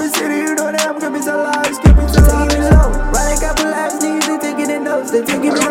the city, you know that I'm keeping so loud, it's keeping so loud. Running couple lives, niggas, they taking it notes, they taking it